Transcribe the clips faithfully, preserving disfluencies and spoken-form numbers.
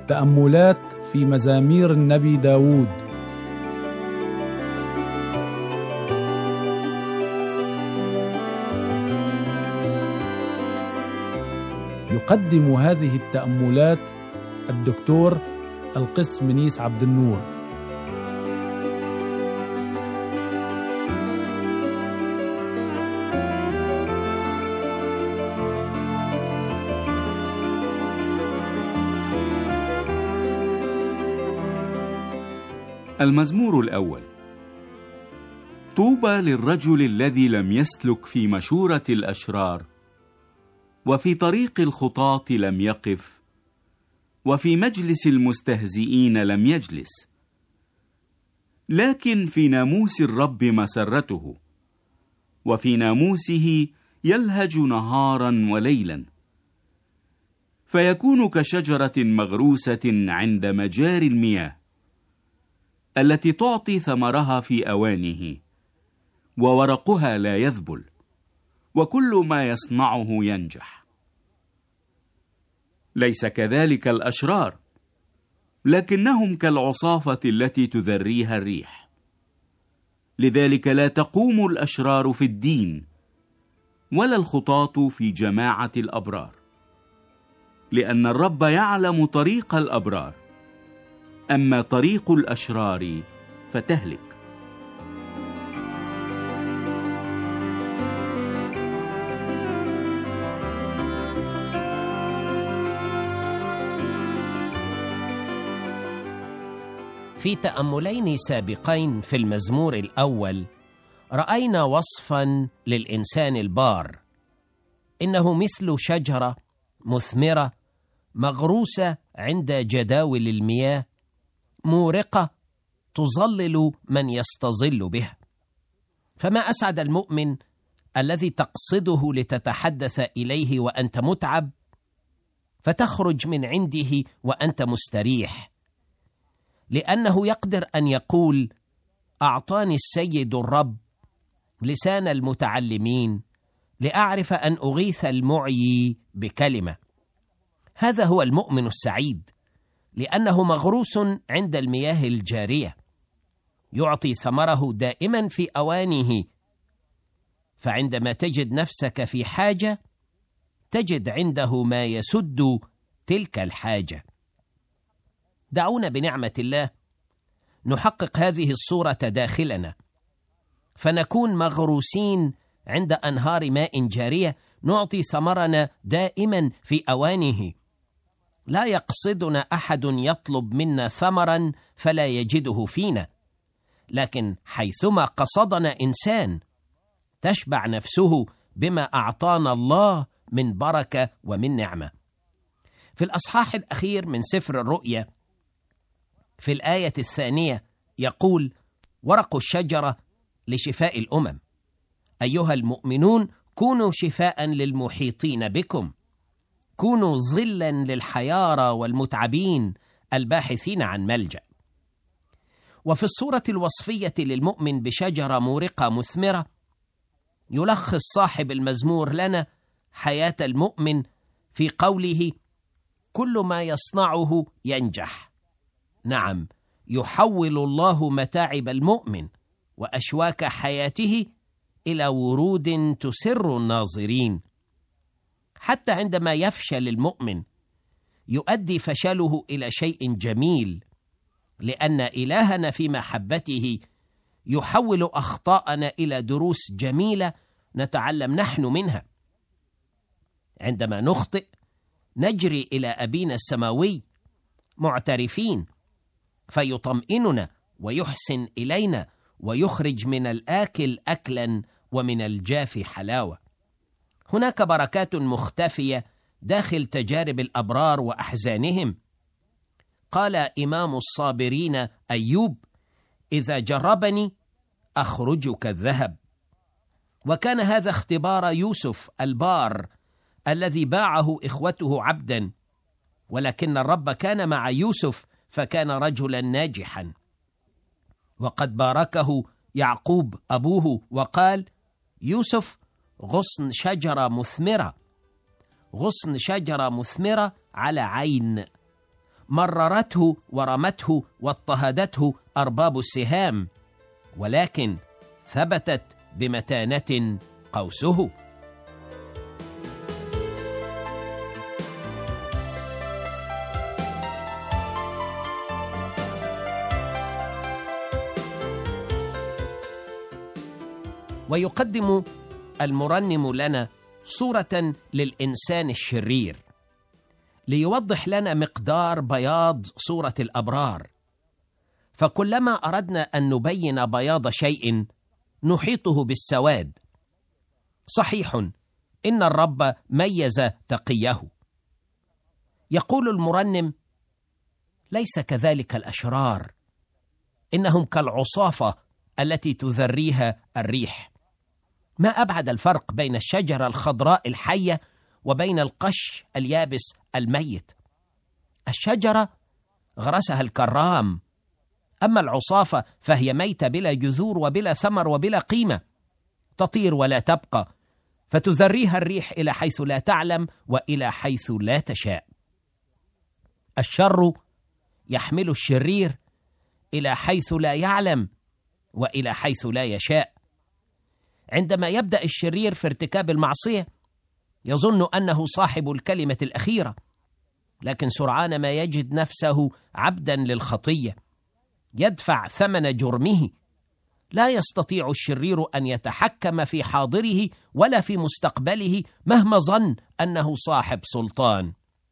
تأملات في مزامير النبي داود. يقدم هذه التأملات الدكتور القس منيس عبد النور. المزمور الأول. طوبى للرجل الذي لم يسلك في مشورة الأشرار، وفي طريق الخطاة لم يقف، وفي مجلس المستهزئين لم يجلس، لكن في ناموس الرب مسرته، وفي ناموسه يلهج نهارا وليلا. فيكون كشجرة مغروسة عند مجاري المياه، التي تعطي ثمرها في أوانه، وورقها لا يذبل، وكل ما يصنعه ينجح. ليس كذلك الأشرار، لكنهم كالعصافة التي تذريها الريح. لذلك لا تقوم الأشرار في الدين، ولا الخطاة في جماعة الأبرار، لأن الرب يعلم طريق الأبرار، أما طريق الأشرار فتهلك. في تأملين سابقين في المزمور الأول رأينا وصفاً للإنسان البار، إنه مثل شجرة مثمرة مغروسة عند جداول المياه، مورقة تظلل من يستظل بها. فما أسعد المؤمن الذي تقصده لتتحدث إليه وأنت متعب، فتخرج من عنده وأنت مستريح، لأنه يقدر أن يقول: أعطاني السيد الرب لسان المتعلمين لأعرف أن أغيث المعيي بكلمة. هذا هو المؤمن السعيد، لأنه مغروس عند المياه الجارية، يعطي ثمره دائما في أوانه. فعندما تجد نفسك في حاجة، تجد عنده ما يسد تلك الحاجة. دعونا بنعمة الله نحقق هذه الصورة داخلنا، فنكون مغروسين عند أنهار ماء جارية، نعطي ثمرنا دائما في أوانه. لا يقصدنا أحد يطلب منا ثمرا فلا يجده فينا، لكن حيثما قصدنا إنسان تشبع نفسه بما أعطانا الله من بركة ومن نعمة. في الأصحاح الأخير من سفر الرؤيا في الآية الثانية يقول: ورق الشجرة لشفاء الأمم. أيها المؤمنون، كونوا شفاء للمحيطين بكم، كونوا ظلا للحيارى والمتعبين الباحثين عن ملجأ. وفي الصورة الوصفية للمؤمن بشجرة مورقة مثمرة، يلخص صاحب المزمور لنا حياة المؤمن في قوله: كل ما يصنعه ينجح. نعم، يحول الله متاعب المؤمن وأشواك حياته إلى ورود تسر الناظرين. حتى عندما يفشل المؤمن يؤدي فشله إلى شيء جميل، لأن إلهنا في محبته يحول أخطاءنا إلى دروس جميلة نتعلم نحن منها. عندما نخطئ نجري إلى أبينا السماوي معترفين، فيطمئننا ويحسن إلينا ويخرج من الآكل أكلا ومن الجاف حلاوة. هناك بركات مختفية داخل تجارب الأبرار وأحزانهم. قال إمام الصابرين أيوب: إذا جربني أخرج كالذهب. وكان هذا اختبار يوسف البار الذي باعه إخوته عبدا، ولكن الرب كان مع يوسف فكان رجلا ناجحا. وقد باركه يعقوب أبوه وقال: يوسف غصن شجرة مثمرة، غصن شجرة مثمرة على عين، مررته ورمته واضطهدته أرباب السهام، ولكن ثبتت بمتانة قوسه. ويقدم المرنم لنا صورة للإنسان الشرير ليوضح لنا مقدار بياض صورة الأبرار، فكلما أردنا أن نبين بياض شيء نحيطه بالسواد. صحيح إن الرب ميز تقيه. يقول المرنم: ليس كذلك الأشرار، إنهم كالعصافة التي تذريها الريح. ما أبعد الفرق بين الشجرة الخضراء الحية وبين القش اليابس الميت. الشجرة غرسها الكرام، أما العصافة فهي ميتة بلا جذور وبلا ثمر وبلا قيمة، تطير ولا تبقى، فتذريها الريح إلى حيث لا تعلم وإلى حيث لا تشاء. الشر يحمل الشرير إلى حيث لا يعلم وإلى حيث لا يشاء. عندما يبدأ الشرير في ارتكاب المعصية يظن أنه صاحب الكلمة الأخيرة، لكن سرعان ما يجد نفسه عبدا للخطية يدفع ثمن جرمه. لا يستطيع الشرير أن يتحكم في حاضره ولا في مستقبله مهما ظن أنه صاحب سلطان.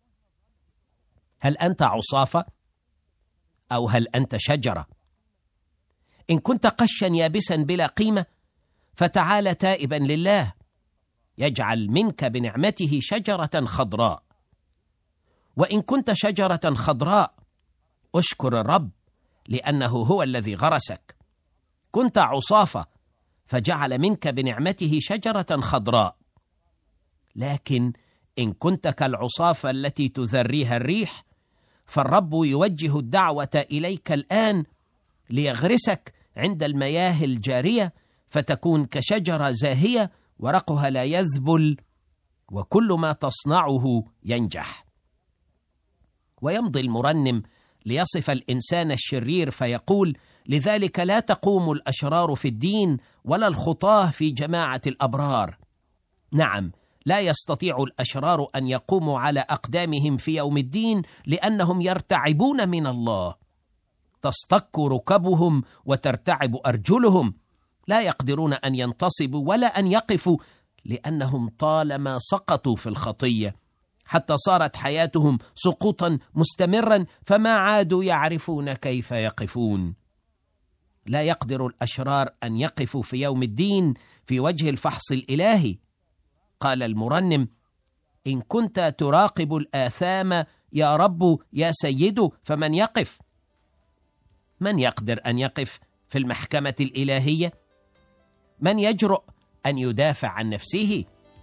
هل أنت عصافة أو هل أنت شجرة؟ إن كنت قشا يابسا بلا قيمة فتعال تائبا لله، يجعل منك بنعمته شجرة خضراء. وإن كنت شجرة خضراء أشكر الرب لأنه هو الذي غرسك. كنت عصافة فجعل منك بنعمته شجرة خضراء. لكن إن كنت كالعصافة التي تذريها الريح فالرب يوجه الدعوة إليك الآن ليغرسك عند المياه الجارية، فتكون كشجرة زاهية ورقها لا يذبل وكل ما تصنعه ينجح. ويمضي المرنم ليصف الإنسان الشرير فيقول: لذلك لا تقوم الأشرار في الدين ولا الخطاة في جماعة الأبرار. نعم، لا يستطيع الأشرار أن يقوموا على أقدامهم في يوم الدين لأنهم يرتعبون من الله. تصطك ركبهم وترتعب أرجلهم، لا يقدرون أن ينتصبوا ولا أن يقفوا لأنهم طالما سقطوا في الخطية حتى صارت حياتهم سقوطا مستمرا فما عادوا يعرفون كيف يقفون. لا يقدر الأشرار أن يقفوا في يوم الدين في وجه الفحص الإلهي. قال المرنم: إن كنت تراقب الآثام يا رب يا سيد فمن يقف؟ من يقدر أن يقف في المحكمة الإلهية؟ من يجرؤ أن يدافع عن نفسه؟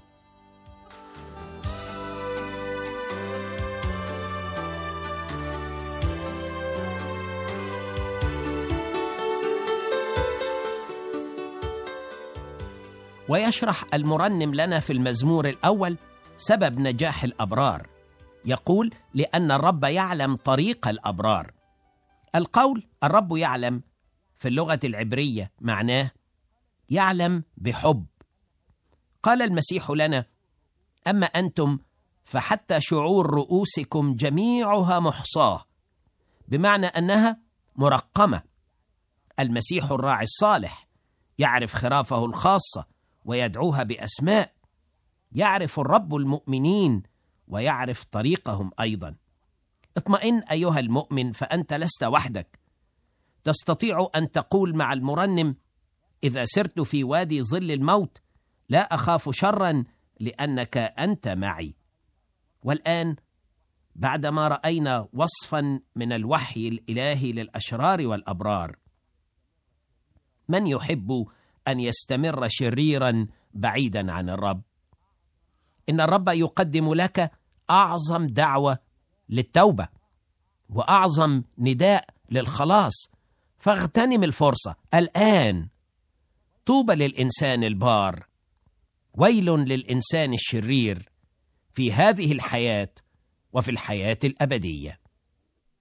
ويشرح المرنم لنا في المزمور الأول سبب نجاح الأبرار. يقول: لأن الرب يعلم طريق الأبرار. القول الرب يعلم في اللغة العبرية معناه يعلم بحب. قال المسيح لنا: أما أنتم فحتى شعور رؤوسكم جميعها محصاة، بمعنى أنها مرقمة. المسيح الراعي الصالح يعرف خرافه الخاصة ويدعوها بأسماء. يعرف الرب المؤمنين ويعرف طريقهم أيضا. اطمئن أيها المؤمن، فأنت لست وحدك. تستطيع أن تقول مع المرنم: إذا سرت في وادي ظل الموت لا أخاف شرا لأنك أنت معي. والآن بعدما رأينا وصفا من الوحي الإلهي للأشرار والأبرار، من يحب أن يستمر شريرا بعيدا عن الرب؟ إن الرب يقدم لك أعظم دعوة للتوبة وأعظم نداء للخلاص، فاغتنم الفرصة الآن. طوبى للإنسان البار، ويل للإنسان الشرير في هذه الحياة وفي الحياة الأبدية.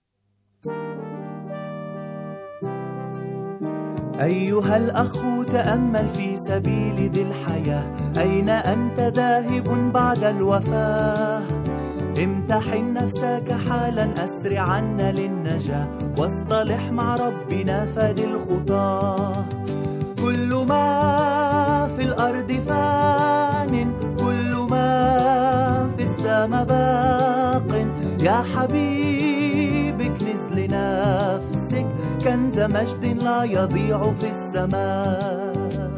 أيها الأخ تأمل في سبيل ذي الحياة، أين أنت ذاهب بعد الوفاة؟ امتحن نفسك حالا أسرعا للنجاة، واصطلح مع ربنا فادي الخطاه. كل ما في الأرض فان، كل ما في السماء باق. يا حبيبي اكنز لنفسك كنز مجد لا يضيع في السماء.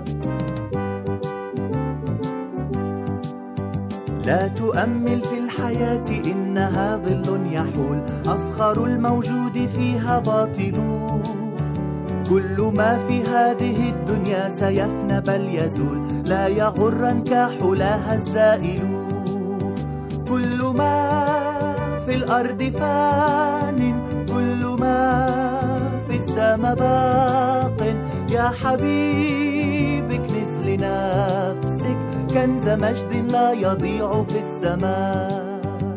لا تؤمل في الحياة إنها ظل يحول، أفخر الموجود فيها باطل. كل ما في هذه الدنيا سيفنى بل يزول، لا يغرنك حلاها الزائل. كل ما في الأرض فان، كل ما في السماء باق. يا حبيبي اكنز لنفسك كنز مجد لا يضيع في السماء.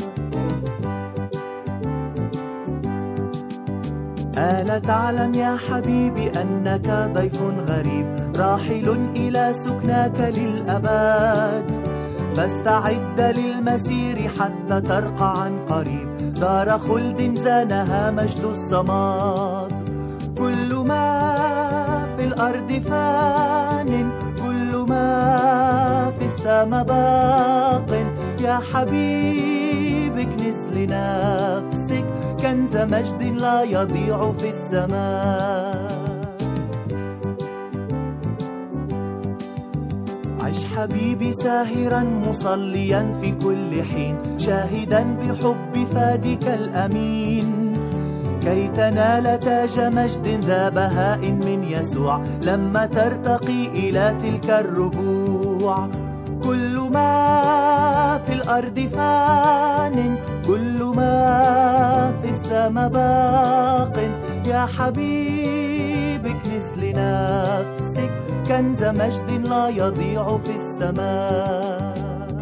ألا تعلم يا حبيبي أنك ضيف غريب، راحل إلى سكناك للأبد. فاستعد للمسير حتى ترقى عن قريب، دار خلد زانها مجد الصمات. كل ما في الأرض فان، كل ما في السماء باق. يا حبيبي اكنز لنفسك كنز مجد لا يضيع في السماء. عش حبيبي ساهرا مصليا في كل حين، شاهدا بحب فادك الأمين، كي تنال تاج مجد ذا بهاء من يسوع لما ترتقي إلى تلك الربوع. كل ما في الأرض فان، كل ما في السماء باق. يا حبيبي اكنز لنفسك كنز مجد لا يضيع في السماء.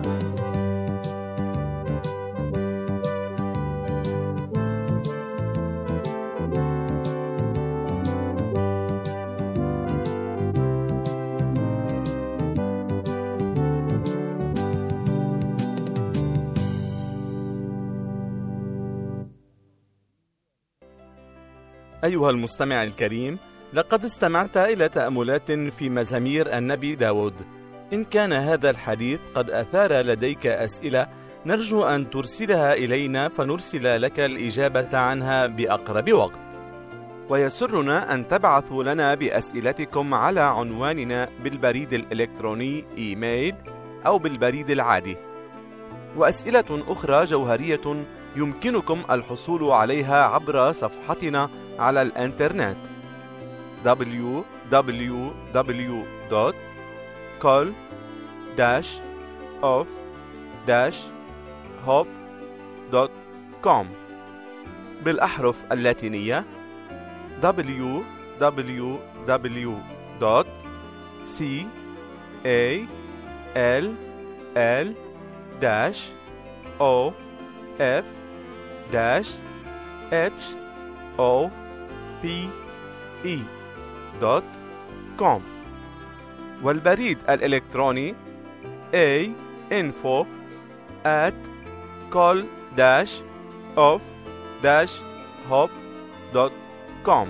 أيها المستمع الكريم، لقد استمعت إلى تأملات في مزامير النبي داود. إن كان هذا الحديث قد أثار لديك أسئلة، نرجو أن ترسلها إلينا فنرسل لك الإجابة عنها بأقرب وقت. ويسرنا أن تبعثوا لنا بأسئلتكم على عنواننا بالبريد الإلكتروني إيميل أو بالبريد العادي. وأسئلة أخرى جوهرية يمكنكم الحصول عليها عبر صفحتنا على الإنترنت دبليو دبليو دبليو دوت كول داش أوف داش هوب دوت كوم بالأحرف اللاتينية دبليو دبليو دبليو دوت سي إيه إل إل داش أو إف داش إتش أو بي إي دوت كوم والبريد الإلكتروني A info at call dash of dash hop دوت كوم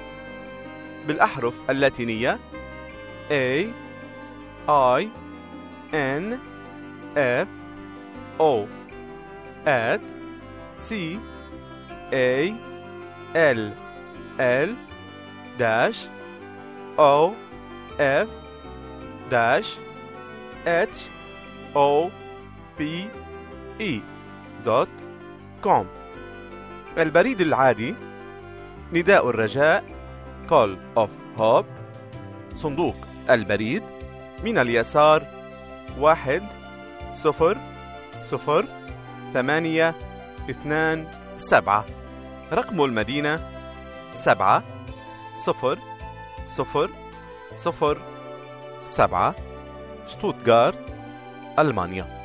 بالأحرف اللاتينية A I N F O at C A L L dash O F dash H O P E دوت كوم. البريد العادي نداء الرجاء Call of Hope، صندوق البريد من اليسار واحد صفر صفر ثمانية اثنان سبعة، رقم المدينة سبعة صفر صفر صفر سبعة، شتوتغارت، ألمانيا.